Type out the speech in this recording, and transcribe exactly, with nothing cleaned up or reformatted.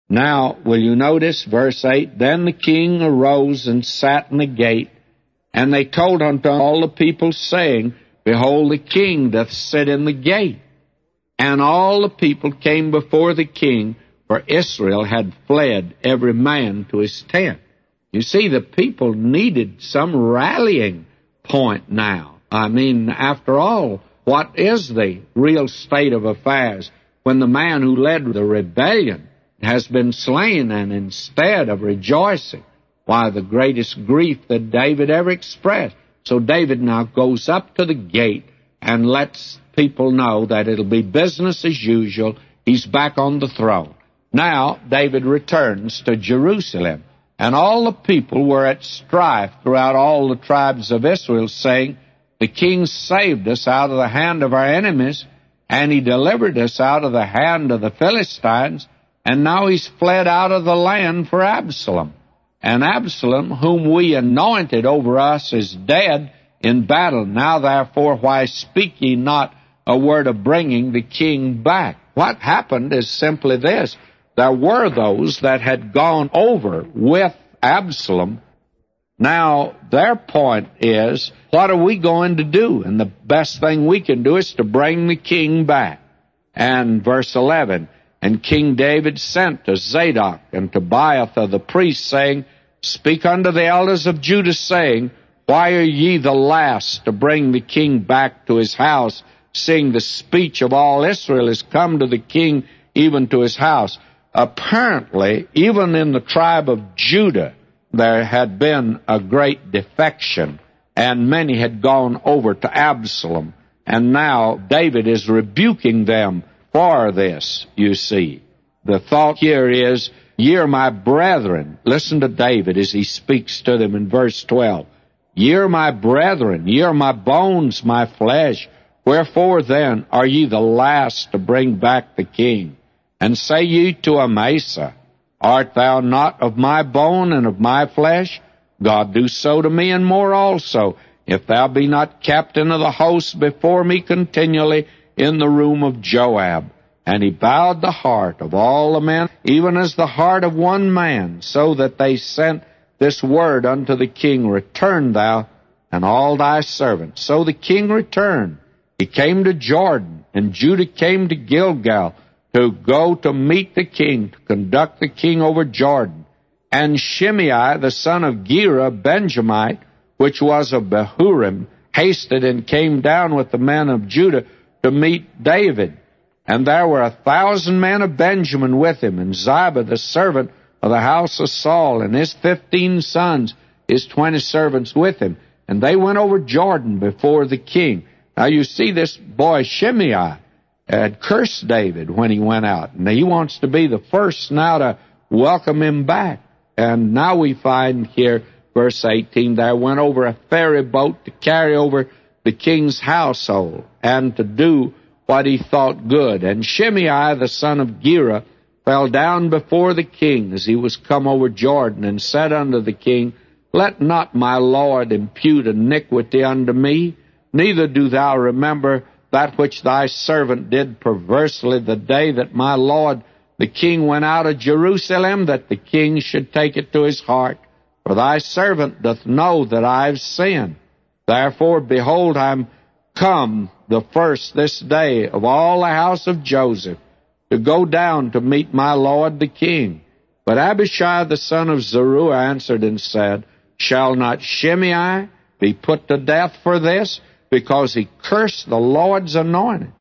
Now, will you notice, verse eight, Then the king arose and sat in the gate, and they told unto all the people, saying, Behold, the king doth sit in the gate. And all the people came before the king, for Israel had fled every man to his tent. You see, the people needed some rallying point now. I mean, after all, what is the real state of affairs when the man who led the rebellion has been slain, and instead of rejoicing, why, the greatest grief that David ever expressed. So David now goes up to the gate and lets people know that it'll be business as usual. He's back on the throne. Now David returns to Jerusalem, and all the people were at strife throughout all the tribes of Israel, saying, The king saved us out of the hand of our enemies, and he delivered us out of the hand of the Philistines, and now he's fled out of the land for Absalom. And Absalom, whom we anointed over us, is dead in battle. Now therefore, why speak ye not a word of bringing the king back? What happened is simply this. There were those that had gone over with Absalom. Now, their point is, what are we going to do? And the best thing we can do is to bring the king back. And verse eleven, And King David sent to Zadok and to Abiathar the priest, saying, Speak unto the elders of Judah, saying, Why are ye the last to bring the king back to his house, seeing the speech of all Israel is come to the king, even to his house? Apparently, even in the tribe of Judah, there had been a great defection, and many had gone over to Absalom. And now David is rebuking them for this, you see. The thought here is, Ye are my brethren. Listen to David as he speaks to them in verse twelve. Ye are my brethren, ye are my bones, my flesh. Wherefore then are ye the last to bring back the king? And say ye to Amasa, Art thou not of my bone and of my flesh? God do so to me, and more also, if thou be not captain of the host before me continually in the room of Joab. And he bowed the heart of all the men, even as the heart of one man, so that they sent this word unto the king, Return thou and all thy servants. So the king returned. He came to Jordan, and Judah came to Gilgal to go to meet the king, to conduct the king over Jordan. And Shimei, the son of Gera, Benjamite, which was of Bahurim, hasted and came down with the men of Judah to meet David. And there were a thousand men of Benjamin with him, and Ziba, the servant of the house of Saul, and his fifteen sons, his twenty servants with him. And they went over Jordan before the king. Now you see, this boy Shimei had cursed David when he went out, and he wants to be the first now to welcome him back. And now we find here, verse eighteen, there went over a ferry boat to carry over the king's household, and to do what he thought good. And Shimei, the son of Gera, fell down before the king as he was come over Jordan, and said unto the king, Let not my lord impute iniquity unto me, neither do thou remember that which thy servant did perversely the day that my lord the king went out of Jerusalem, that the king should take it to his heart. For thy servant doth know that I have sinned. Therefore, behold, I am come the first this day of all the house of Joseph, to go down to meet my lord the king. But Abishai the son of Zeruiah answered and said, Shall not Shimei be put to death for this, because he cursed the Lord's anointed?